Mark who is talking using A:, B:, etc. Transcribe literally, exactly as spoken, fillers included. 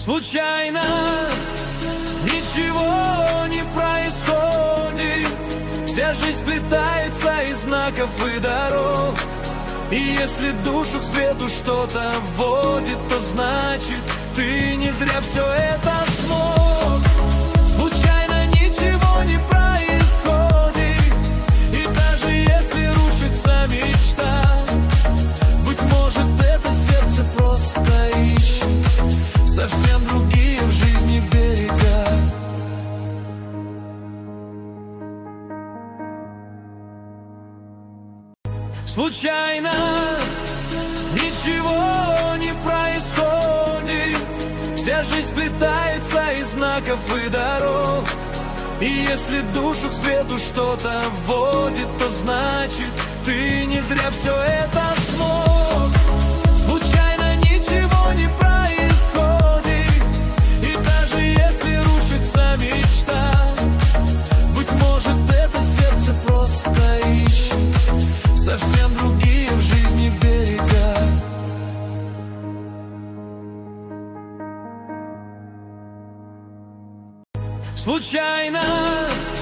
A: Случайно ничего не происходит. Вся жизнь сплетается из знаков и дорог. И если душу к свету что-то вводит, то значит, ты не зря все это смог. Случайно ничего не происходит. И даже если рушится мечта, быть может, это сердце просто ищет совсем другие в жизни берега. Случайно ничего не происходит. Вся жизнь сплетается из знаков и дорог. И если душу к свету что-то вводит, то значит, ты не зря все это смог. Случайно ничего не происходит. И даже если рушится мечта, быть может, это сердце просто ищет совсем другие в жизни берега. Случайно